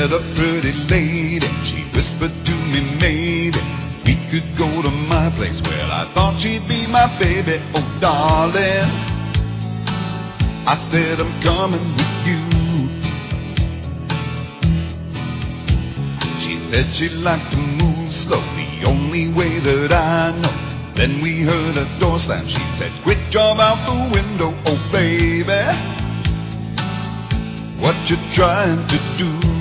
met a pretty lady. She whispered to me, maybe we could go to my place. Well, I thought she'd be my baby, oh darling. I said, I'm coming with you. She said she liked to move slow, the only way that I know. Then we heard a door slam. She said, quick, jump out the window, oh baby. What you trying to do?